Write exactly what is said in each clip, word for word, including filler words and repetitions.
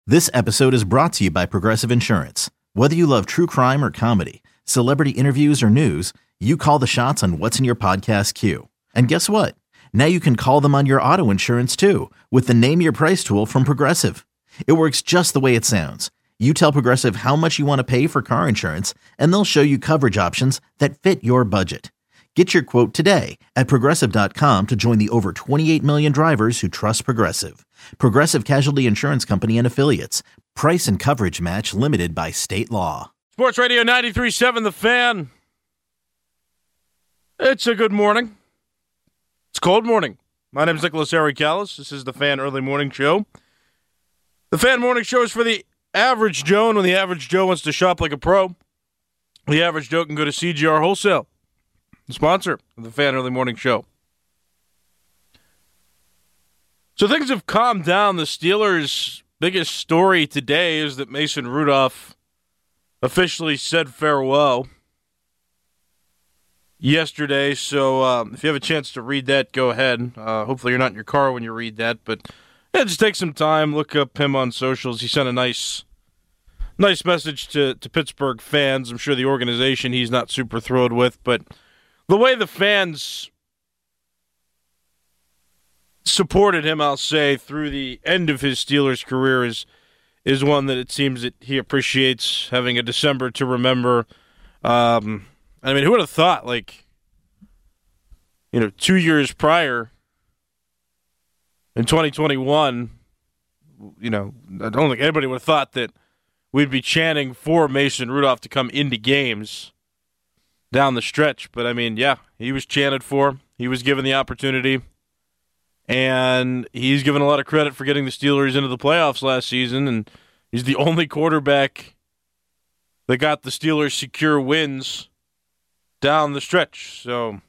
This episode is brought to you by Progressive Insurance. Whether you love true crime or comedy, celebrity interviews or news, you call the shots on what's in your podcast queue. And guess what? Now you can call them on your auto insurance too with the Name Your Price tool from Progressive. It works just the way it sounds. You tell Progressive how much you want to pay for car insurance, and they'll show you coverage options that fit your budget. Get your quote today at Progressive dot com to join the over twenty-eight million drivers who trust Progressive. Progressive Casualty Insurance Company and Affiliates. Price and coverage match limited by state law. Sports Radio ninety-three point seven The Fan. It's a good morning. It's a cold morning. My name is Nicholas Aricalis. This is The Fan Early Morning Show. The Fan Morning Show is for the average Joe, and when the average Joe wants to shop like a pro, the average Joe can go to C G R Wholesale, the sponsor of The Fan Early Morning Show. So things have calmed down. The Steelers' biggest story today is that Mason Rudolph officially said farewell yesterday. So um, if you have a chance to read that, go ahead. Uh, hopefully you're not in your car when you read that. But yeah, just take some time. Look up him on socials. He sent a nice nice message to, to Pittsburgh fans. I'm sure the organization he's not super thrilled with. But the way the fans supported him, I'll say, through the end of his Steelers career is is one that it seems that he appreciates, having a December to remember. Um, I mean, who would have thought, like, you know, two years prior, in twenty twenty-one, you know, I don't think anybody would have thought that we'd be chanting for Mason Rudolph to come into games down the stretch. But, I mean, yeah, he was chanted for. He was given the opportunity. And he's given a lot of credit for getting the Steelers into the playoffs last season, and he's the only quarterback that got the Steelers secure wins down the stretch. So,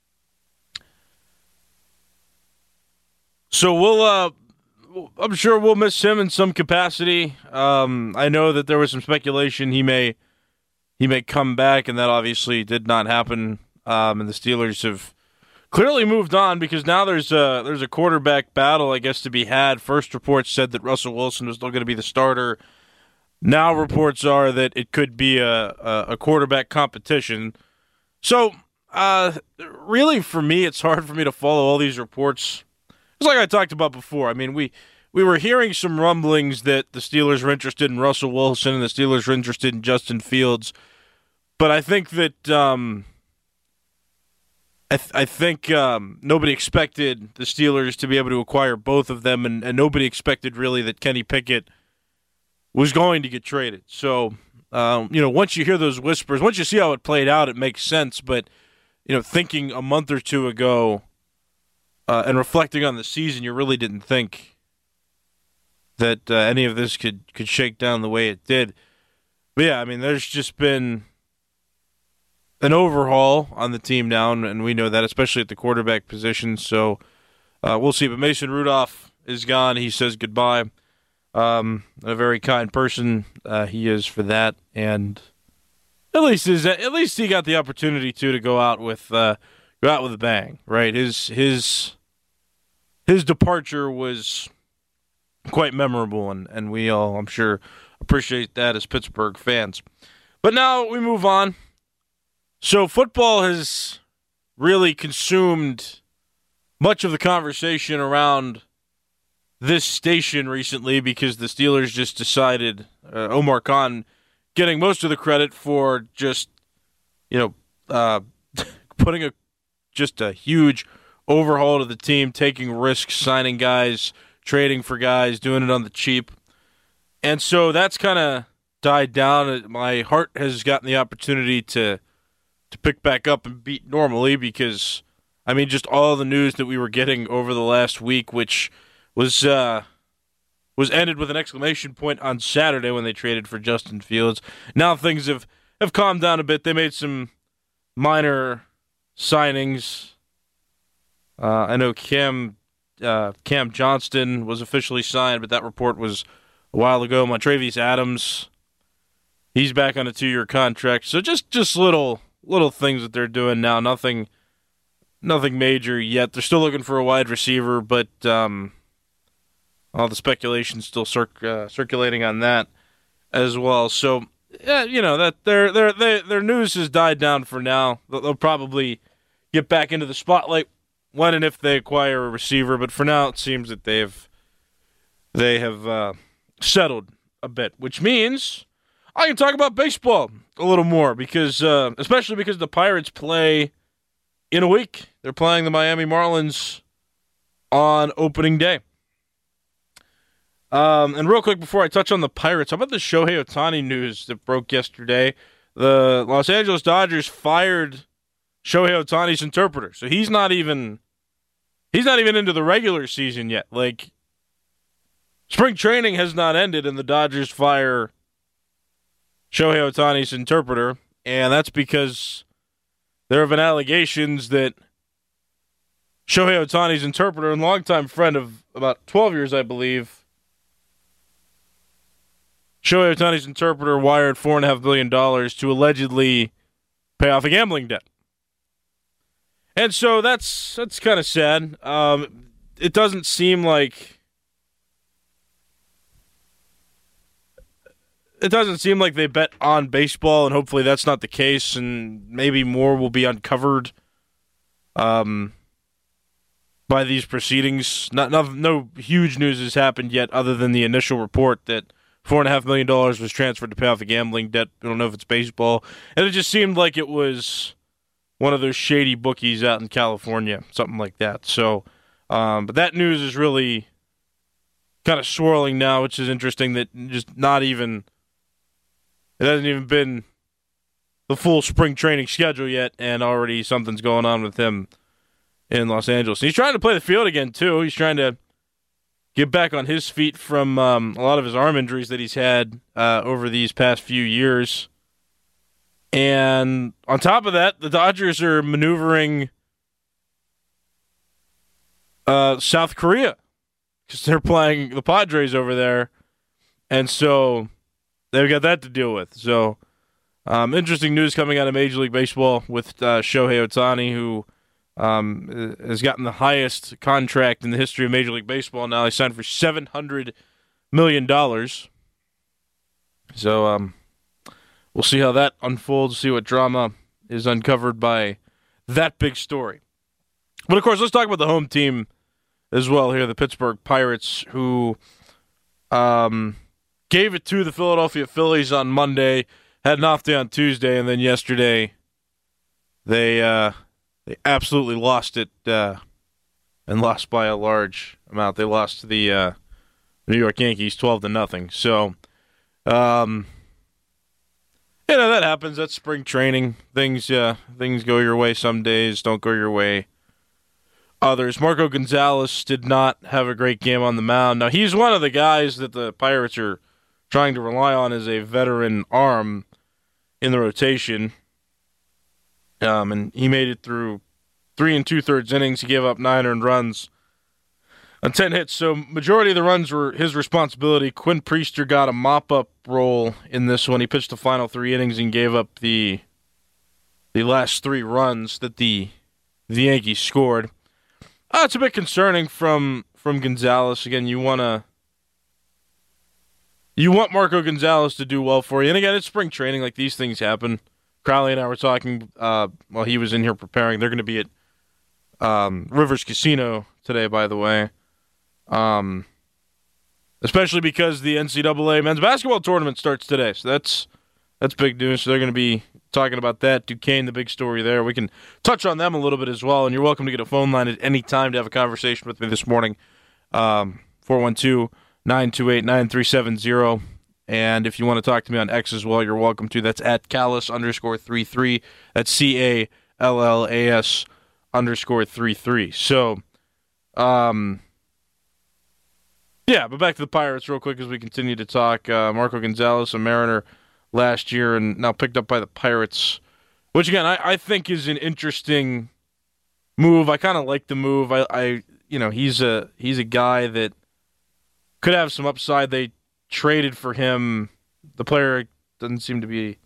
so we'll, uh, I'm sure we'll miss him in some capacity. Um, I know that there was some speculation he may, he may come back, and that obviously did not happen. Um, and the Steelers have clearly moved on, because now there's a, there's a quarterback battle, I guess, to be had. First reports said that Russell Wilson was still going to be the starter. Now reports are that it could be a, a, a quarterback competition. So, uh, really, for me, it's hard for me to follow all these reports. It's like I talked about before. I mean, we, we were hearing some rumblings that the Steelers were interested in Russell Wilson and the Steelers were interested in Justin Fields. But I think that um, I, th- I think um, nobody expected the Steelers to be able to acquire both of them, and, and nobody expected really that Kenny Pickett was going to get traded. So, um, you know, once you hear those whispers, once you see how it played out, it makes sense. But, you know, thinking a month or two ago uh, and reflecting on the season, you really didn't think that uh, any of this could, could shake down the way it did. But, yeah, I mean, there's just been an overhaul on the team now, and we know that, especially at the quarterback position. So uh, we'll see. But Mason Rudolph is gone. He says goodbye. Um, a very kind person uh, he is for that, and at least is at least he got the opportunity to to go out with uh, go out with a bang. Right? His his his departure was quite memorable, and, and we all, I'm sure, appreciate that as Pittsburgh fans. But now we move on. So football has really consumed much of the conversation around this station recently, because the Steelers just decided, uh, Omar Khan getting most of the credit for just, you know, uh, putting a just a huge overhaul to the team, taking risks, signing guys, trading for guys, doing it on the cheap. And so that's kind of died down. My heart has gotten the opportunity to to pick back up and beat normally, because, I mean, just all the news that we were getting over the last week, which was uh, was ended with an exclamation point on Saturday when they traded for Justin Fields. Now things have, have calmed down a bit. They made some minor signings. Uh, I know Cam uh, Cam Johnston was officially signed, but that report was a while ago. Montravius Adams, he's back on a two-year contract. So just, just little little things that they're doing now. Nothing nothing major yet. They're still looking for a wide receiver, but um, all the speculation still circ- uh, circulating on that as well. So, yeah, you know that their their their their news has died down for now. They'll, they'll probably get back into the spotlight when and if they acquire a receiver. But for now, it seems that they've they have uh, settled a bit, which means I can talk about baseball a little more because, uh, especially because the Pirates play in a week. They're playing the Miami Marlins on opening day. Um, and real quick before I touch on the Pirates, how about the Shohei Ohtani news that broke yesterday? The Los Angeles Dodgers fired Shohei Ohtani's interpreter, so he's not even he's not even into the regular season yet. Like, spring training has not ended, and the Dodgers fire Shohei Ohtani's interpreter, and that's because there have been allegations that Shohei Ohtani's interpreter and longtime friend of about twelve years, I believe, Shohei Ohtani's interpreter wired four point five billion dollars to allegedly pay off a gambling debt. And so that's that's kind of sad. Um, it doesn't seem like it doesn't seem like they bet on baseball, and hopefully that's not the case, and maybe more will be uncovered um, by these proceedings. Not, not no huge news has happened yet, other than the initial report that Four and a half million dollars was transferred to pay off a gambling debt. I don't know if it's baseball. And it just seemed like it was one of those shady bookies out in California, something like that. So, um, but that news is really kind of swirling now, which is interesting that just not even, it hasn't even been the full spring training schedule yet, and already something's going on with him in Los Angeles. And he's trying to play the field again, too. He's trying to get back on his feet from um, a lot of his arm injuries that he's had uh, over these past few years. And on top of that, the Dodgers are maneuvering uh, South Korea because they're playing the Padres over there. And so they've got that to deal with. So um, interesting news coming out of Major League Baseball with uh, Shohei Ohtani, who Um, has gotten the highest contract in the history of Major League Baseball. Now he signed for seven hundred million dollars. So um, we'll see how that unfolds, see what drama is uncovered by that big story. But, of course, let's talk about the home team as well here, the Pittsburgh Pirates, who um, gave it to the Philadelphia Phillies on Monday, had an off day on Tuesday, and then yesterday they uh, – They absolutely lost it, uh, and lost by a large amount. They lost to the uh, New York Yankees twelve to nothing. So, um, you know, that happens. That's spring training. Things, uh, things go your way some days, don't go your way others. Marco Gonzalez did not have a great game on the mound. Now, he's one of the guys that the Pirates are trying to rely on as a veteran arm in the rotation. Um, and he made it through three and two-thirds innings. He gave up nine earned runs on ten hits. So majority of the runs were his responsibility. Quinn Priester got a mop-up role in this one. He pitched the final three innings and gave up the the last three runs that the the Yankees scored. Uh, it's a bit concerning from from Gonzalez. Again, you wanna you want Marco Gonzalez to do well for you. And again, it's spring training. Like, these things happen. Crowley and I were talking uh, while he was in here preparing. They're going to be at um, Rivers Casino today, by the way. Um, especially because the N C double A men's basketball tournament starts today. So that's that's big news. So they're going to be talking about that. Duquesne, the big story there. We can touch on them a little bit as well. And you're welcome to get a phone line at any time to have a conversation with me this morning. Um, four one two, nine two eight, nine three seven zero. And if you want to talk to me on X as well, you're welcome to. That's at Callas underscore three three. That's C A L L A S underscore three three. So, um, yeah, but back to the Pirates real quick as we continue to talk. Uh, Marco Gonzalez, a Mariner last year, and now picked up by the Pirates, which again I, I think is an interesting move. I kind of like the move. I, I, you know, he's a he's a guy that could have some upside. They traded for him. The player doesn't seem to be.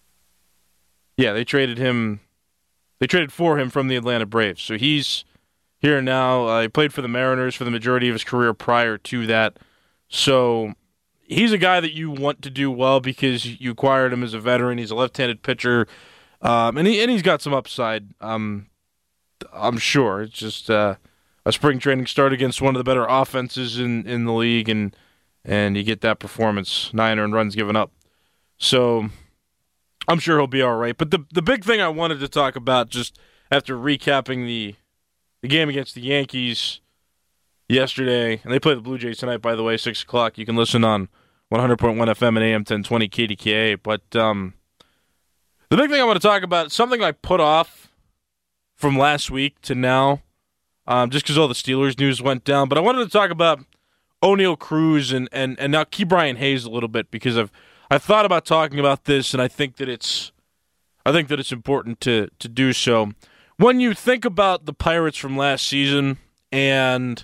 Yeah, they traded him. They traded for him from the Atlanta Braves. So he's here now. Uh, he played for the Mariners for the majority of his career prior to that. So he's a guy that you want to do well because you acquired him as a veteran. He's a left-handed pitcher, um, and he and he's got some upside. Um, I'm sure it's just uh, a spring training start against one of the better offenses in, in the league, and and you get that performance, nine earned runs given up. So I'm sure he'll be all right. But the the big thing I wanted to talk about, just after recapping the the game against the Yankees yesterday, and they play the Blue Jays tonight, by the way, six o'clock. You can listen on one hundred point one F M and A M ten twenty K D K A. But um, the big thing I want to talk about, something I put off from last week to now, um, just because all the Steelers news went down. But I wanted to talk about Oneil Cruz and, and, and now Ke'Bryan Hayes a little bit, because I've I've thought about talking about this, and I think that it's I think that it's important to to do so. When you think about the Pirates from last season and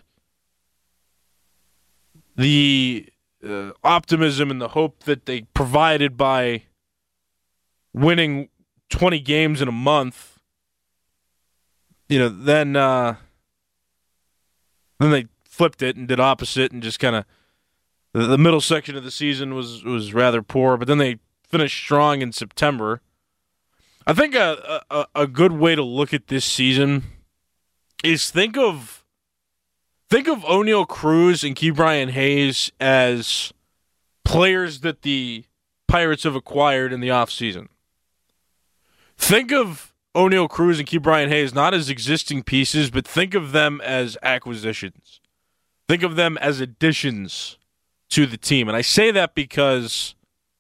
the uh, optimism and the hope that they provided by winning twenty games in a month, you know, then uh, then they flipped it and did opposite, and just kind of the, the middle section of the season was was rather poor, but then they finished strong in September. I think a, a a good way to look at this season is think of think of Oneil Cruz and Ke'Bryan Hayes as players that the Pirates have acquired in the offseason. Think of Oneil Cruz and Ke'Bryan Hayes not as existing pieces, but think of them as acquisitions. Think of them as additions to the team. And I say that because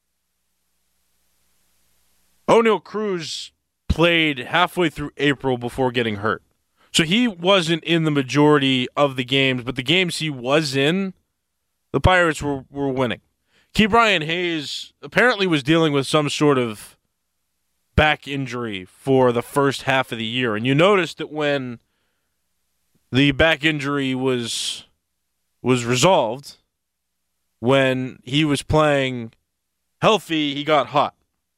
Oneil Cruz played halfway through April before getting hurt. So he wasn't in the majority of the games, but the games he was in, the Pirates were, were winning. Ke'Bryan Hayes apparently was dealing with some sort of back injury for the first half of the year. And you noticed that when the back injury was was resolved, when he was playing healthy, he got hot.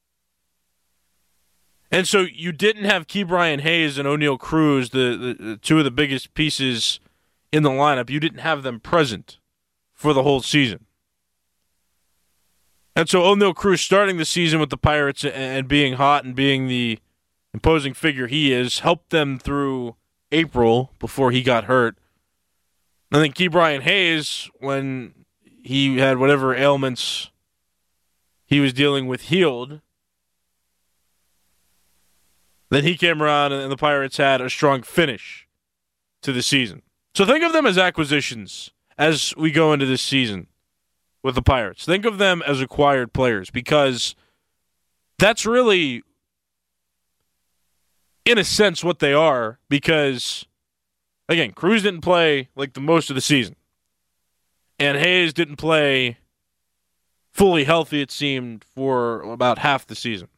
And so you didn't have Ke'Bryan Hayes and Oneil Cruz, the, the, the two of the biggest pieces in the lineup. You didn't have them present for the whole season. And so Oneil Cruz starting the season with the Pirates and, and being hot and being the imposing figure he is helped them through April before he got hurt. I think Ke'Bryan Hayes, when he had whatever ailments he was dealing with healed, then he came around and the Pirates had a strong finish to the season. So think of them as acquisitions as we go into this season with the Pirates. Think of them as acquired players, because that's really, in a sense, what they are. Because, again, Cruz didn't play like the most of the season. And Hayes didn't play fully healthy, it seemed, for about half the season.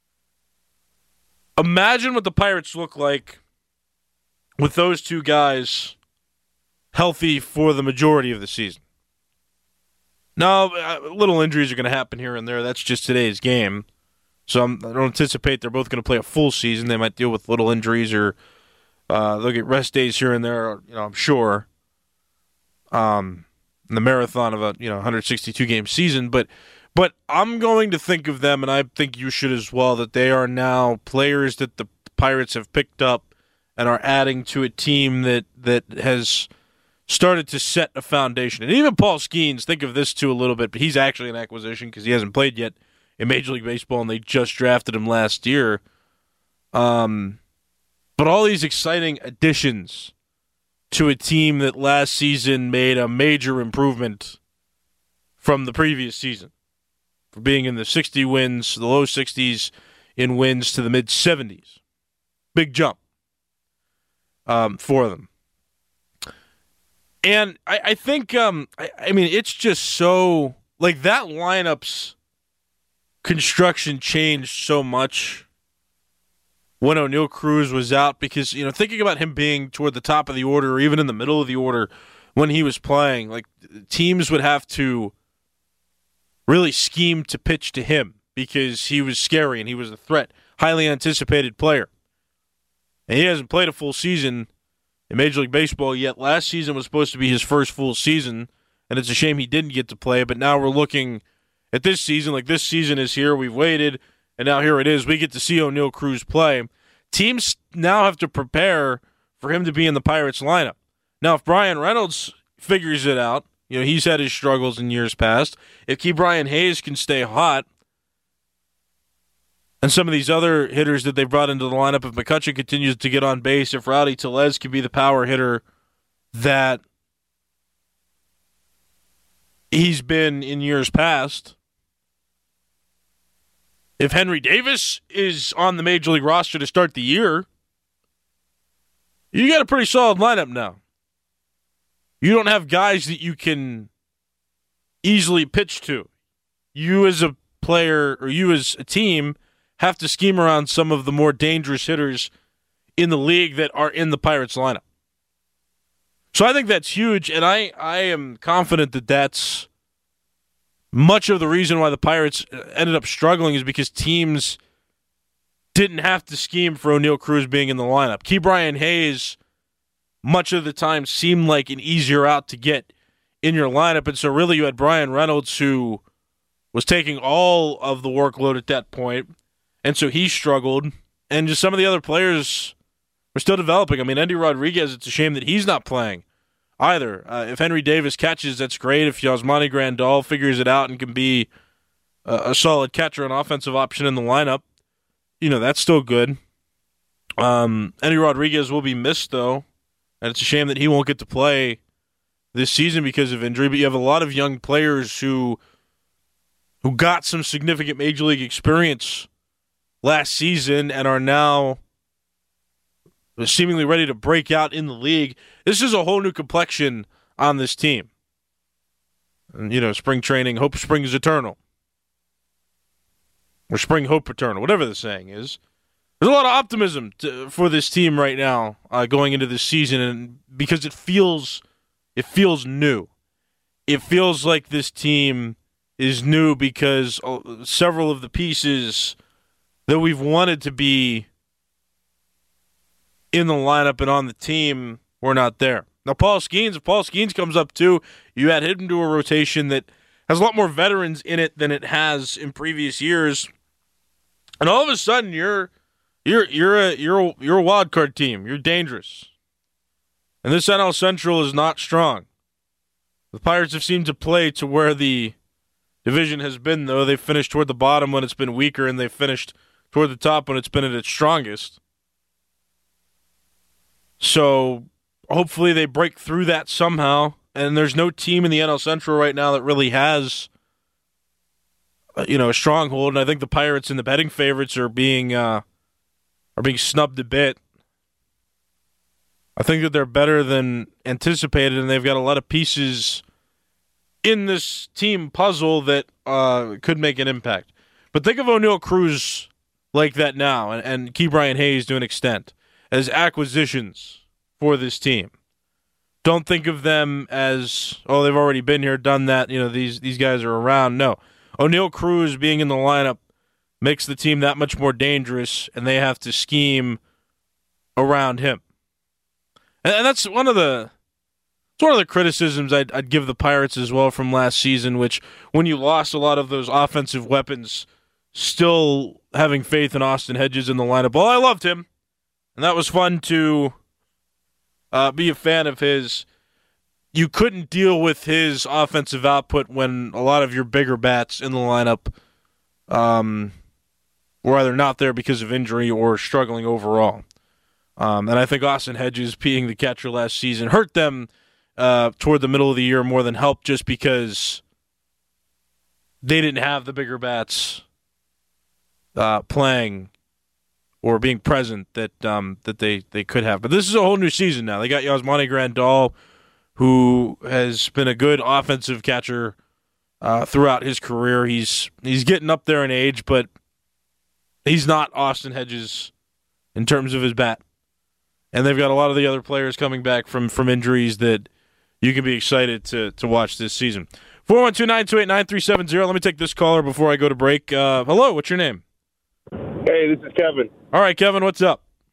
Imagine what the Pirates look like with those two guys healthy for the majority of the season. Now, little injuries are going to happen here and there. That's just today's game. So I'm, I don't anticipate they're both going to play a full season. They might deal with little injuries, or uh, they'll get rest days here and there, you know, I'm sure. Um, in the marathon of a you know one hundred sixty-two game season, but But I'm going to think of them, and I think you should as well, that they are now players that the Pirates have picked up and are adding to a team that, that has started to set a foundation. And even Paul Skeens, think of this too a little bit, but he's actually an acquisition because he hasn't played yet in Major League Baseball, and they just drafted him last year. Um, but all these exciting additions to a team that last season made a major improvement from the previous season. For being in the sixty wins, the low sixties in wins to the mid seventies. Big jump um, for them. And I, I think, um, I, I mean, it's just so, like, that lineup's construction changed so much when Oneil Cruz was out, because, you know, thinking about him being toward the top of the order or even in the middle of the order when he was playing, like, teams would have to really schemed to pitch to him because he was scary and he was a threat, highly anticipated player. And he hasn't played a full season in Major League Baseball yet. Last season was supposed to be his first full season, and it's a shame he didn't get to play. But now we're looking at this season, like this season is here. We've waited, and now here it is. We get to see Oneil Cruz play. Teams now have to prepare for him to be in the Pirates lineup. Now, if Brian Reynolds figures it out, you know, he's had his struggles in years past. If Ke'Bryan Hayes can stay hot, and some of these other hitters that they've brought into the lineup, if McCutchen continues to get on base, if Rowdy Tellez can be the power hitter that he's been in years past, if Henry Davis is on the Major League roster to start the year, you got a pretty solid lineup now. You don't have guys that you can easily pitch to. You as a player, or you as a team, have to scheme around some of the more dangerous hitters in the league that are in the Pirates lineup. So I think that's huge, and I, I am confident that that's much of the reason why the Pirates ended up struggling is because teams didn't have to scheme for Oneil Cruz being in the lineup. Ke'Bryan Hayes, much of the time, seemed like an easier out to get in your lineup, and so really you had Brian Reynolds, who was taking all of the workload at that point, and so he struggled, and just some of the other players were still developing. I mean, Endy Rodriguez, it's a shame that he's not playing either. Uh, if Henry Davis catches, that's great. If Yasmani Grandal figures it out and can be a, a solid catcher, an offensive option in the lineup, you know, that's still good. Um, Endy Rodriguez will be missed, though, and it's a shame that he won't get to play this season because of injury, but you have a lot of young players who who got some significant Major League experience last season and are now seemingly ready to break out in the league. This is a whole new complexion on this team. And, you know, spring training, hope spring is eternal. Or spring hope eternal, whatever the saying is. There's a lot of optimism to, for this team right now uh, going into this season, and because it feels it feels new. It feels like this team is new because several of the pieces that we've wanted to be in the lineup and on the team were not there. Now, Paul Skeens, if Paul Skeens comes up too, you add him to a rotation that has a lot more veterans in it than it has in previous years, and all of a sudden you're you're you're a you're a, you're a wild card team. You're dangerous, and this N L Central is not strong. The Pirates have seemed to play to where the division has been, though. They've finished toward the bottom when it's been weaker, and they've finished toward the top when it's been at its strongest. So hopefully they break through that somehow. And there's no team in the N L Central right now that really has, uh, you know, a stronghold. And I think the Pirates and the betting favorites are being uh, are being snubbed a bit. I think that they're better than anticipated, and they've got a lot of pieces in this team puzzle that uh, could make an impact. But think of Oneil Cruz like that now, and, and Ke'Bryan Hayes to an extent, as acquisitions for this team. Don't think of them as, oh, they've already been here, done that, you know, these these guys are around. No. Oneil Cruz being in the lineup makes the team that much more dangerous, and they have to scheme around him. And, and that's one of the it's one of the criticisms I'd, I'd give the Pirates as well from last season, which when you lost a lot of those offensive weapons, still having faith in Austin Hedges in the lineup. Well, I loved him, and that was fun to uh, be a fan of his. You couldn't deal with his offensive output when a lot of your bigger bats in the lineup um, were either not there because of injury or struggling overall. Um, and I think Austin Hedges being the catcher last season hurt them uh, toward the middle of the year more than helped, just because they didn't have the bigger bats uh, playing or being present that um, that they, they could have. But this is a whole new season now. They got Yasmani Grandal, who has been a good offensive catcher uh, throughout his career. He's he's getting up there in age, but he's not Austin Hedges in terms of his bat. And they've got a lot of the other players coming back from, from injuries that you can be excited to, to watch this season. four one two, nine two eight, nine three seven zero. Let me take this caller before I go to break. Uh, hello, what's your name? Hey, this is Kevin. All right, Kevin, what's up?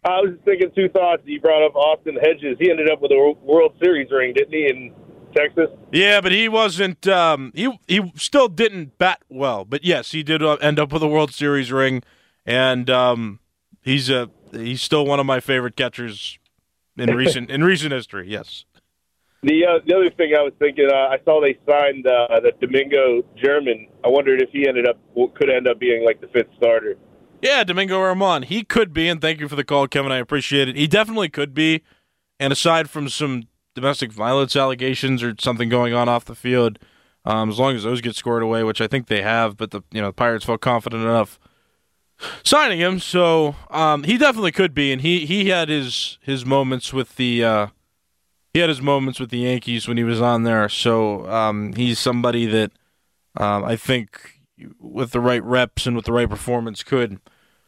I was just thinking two thoughts. You brought up Austin Hedges. He ended up with a World Series ring, didn't he, in Texas? Yeah, but he wasn't. Um, he he still didn't bat well. But yes, he did end up with a World Series ring, and um, he's a he's still one of my favorite catchers in recent in recent history. Yes. The uh, the other thing I was thinking, uh, I saw they signed uh, the Domingo German. I wondered if he ended up could end up being like the fifth starter. Yeah, Domingo German. He could be, and thank you for the call, Kevin. I appreciate it. He definitely could be. And aside from some domestic violence allegations or something going on off the field, um, as long as those get scored away, which I think they have, but the you know the Pirates felt confident enough signing him, so um, he definitely could be. And he, he had his his moments with the uh, he had his moments with the Yankees when he was on there. So um, he's somebody that um, I think, with the right reps and with the right performance, could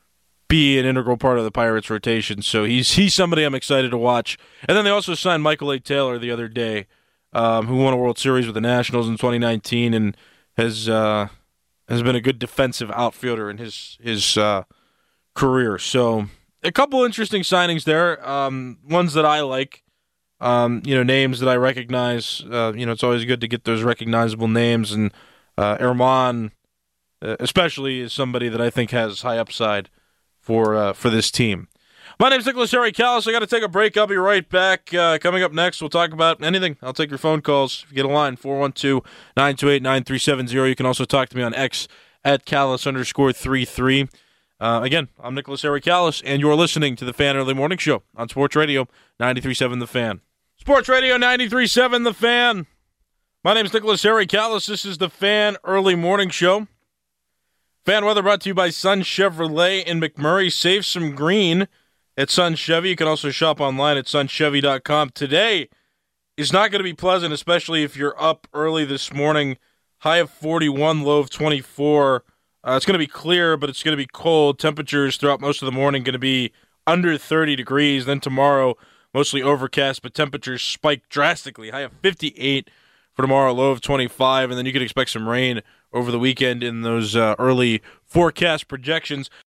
be an integral part of the Pirates rotation. So he's he's somebody I'm excited to watch. And then they also signed Michael A. Taylor the other day, um, who won a World Series with the Nationals in twenty nineteen and has uh, has been a good defensive outfielder in his his uh, career. So a couple interesting signings there. Um, ones that I like. Um, you know, names that I recognize. Uh, you know, it's always good to get those recognizable names. And uh, Erman, uh, especially, is somebody that I think has high upside for uh, for this team. My name's Nicholas Harry Callis. I got to take a break. I'll be right back. Uh, coming up next, we'll talk about anything. I'll take your phone calls. If you get a line, four one two, nine two eight, nine three seven zero. You can also talk to me on X at Callis underscore three three. Uh, again, I'm Nicholas Harry Callis, and you're listening to the Fan Early Morning Show on Sports Radio ninety-three point seven The Fan. Sports Radio ninety-three point seven The Fan. My name's Nicholas Harry Callis. This is the Fan Early Morning Show. Fan weather brought to you by Sun Chevrolet in McMurray. Save some green at Sun Chevy. You can also shop online at sun chevy dot com. Today is not going to be pleasant, especially if you're up early this morning. High of forty-one, low of twenty-four. Uh, it's going to be clear, but it's going to be cold. Temperatures throughout most of the morning going to be under thirty degrees. Then tomorrow, mostly overcast, but temperatures spike drastically. High of fifty-eight for tomorrow, low of twenty-five, and then you can expect some rain over the weekend in those uh, early forecast projections.